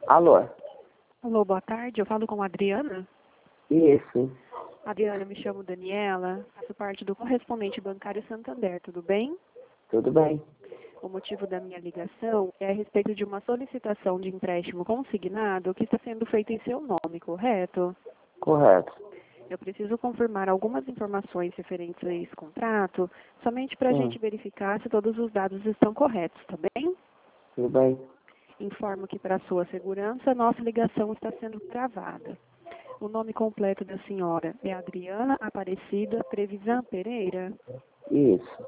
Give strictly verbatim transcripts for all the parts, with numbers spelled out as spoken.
Alô? Alô, boa tarde. Eu falo com a Adriana. Isso. Adriana, me chamo Daniela, faço parte do correspondente bancário Santander, tudo bem? Tudo bem? O motivo da minha ligação é a respeito de uma solicitação de empréstimo consignado que está sendo feita em seu nome, correto? Correto. Eu preciso confirmar algumas informações referentes a esse contrato, somente para a Hum, gente verificar se todos os dados estão corretos, tá bem? tudo bem? Informo que, para sua segurança, nossa ligação está sendo gravada. O nome completo da senhora é Adriana Aparecida Trevisan Pereira? Isso.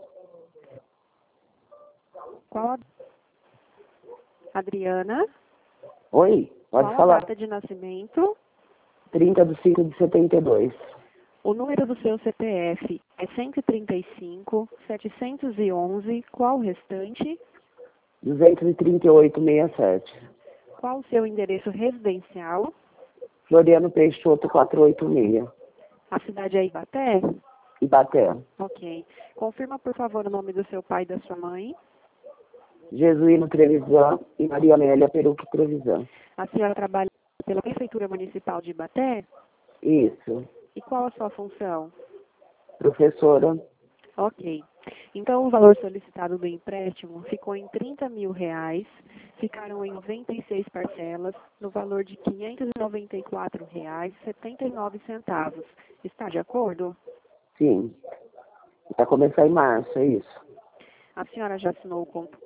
Qual a... Adriana? Oi? Pode Qual a falar. data de nascimento? trinta de cinco de setenta e dois. O número do seu C P F é cento e trinta e cinco, setecentos e onze. Qual o restante? duzentos e trinta e oito, sessenta e sete. Qual o seu endereço residencial? Floriano Peixoto, quatrocentos e oitenta e seis. A cidade é Ibaté? Ibaté. Ok. Confirma, por favor, o nome do seu pai e da sua mãe. Jesuíno Trevisan e Maria Amélia Peruque Trevisan. A senhora trabalha pela Prefeitura Municipal de Ibaté? Isso. E qual a sua função? Professora. Ok. Então, o valor solicitado do empréstimo ficou em trinta mil reais, ficaram em noventa e seis parcelas, no valor de quinhentos e noventa e quatro reais e setenta e nove centavos. Está de acordo? Sim. Vai começar em março, é isso? A senhora já assinou o contrato?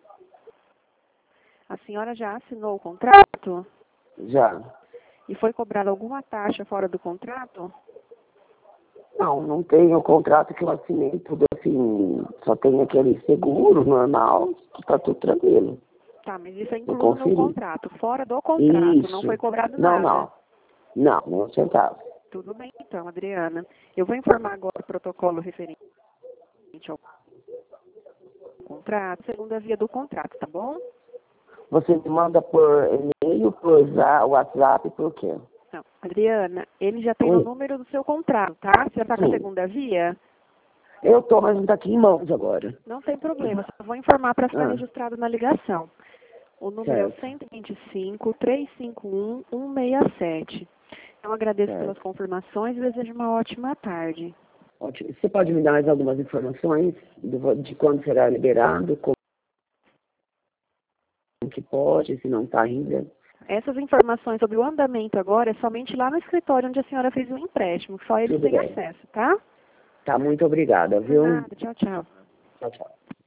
A senhora já assinou o contrato? Já. E foi cobrada alguma taxa fora do contrato? Não, não tem o contrato que eu assinei, tudo assim, só tem aquele seguro normal, que tá tudo tranquilo. Tá, mas isso é Eu incluso no conferi. contrato. Fora do contrato, não Isso. foi cobrado Não, nada. não. Não, não centavo. Tudo bem, então, Adriana. Eu vou informar agora o protocolo referente ao contrato, segundo a via do contrato, tá bom? Você me manda por e-mail, por za- WhatsApp, por quê? Não. Adriana, ele já tem o Oi? número do seu contrato, tá? Você já está com a Sim. segunda via? Eu tô, mas não tá aqui em mãos agora. Não tem problema, só vou informar para ficar Ah, registrado na ligação. O número é o certo, cento e vinte e cinco, trezentos e cinquenta e um, cento e sessenta e sete. Então, agradeço pelas certo. confirmações e desejo uma ótima tarde. Ótimo. Você pode me dar mais algumas informações do- de quando será liberado, como que pode, se não está ainda? Essas informações sobre o andamento agora é somente lá no escritório onde a senhora fez o empréstimo, só eles Tudo têm bem. acesso, tá? Tá, muito obrigada, Por viu? nada, tchau, tchau. Tchau, tchau.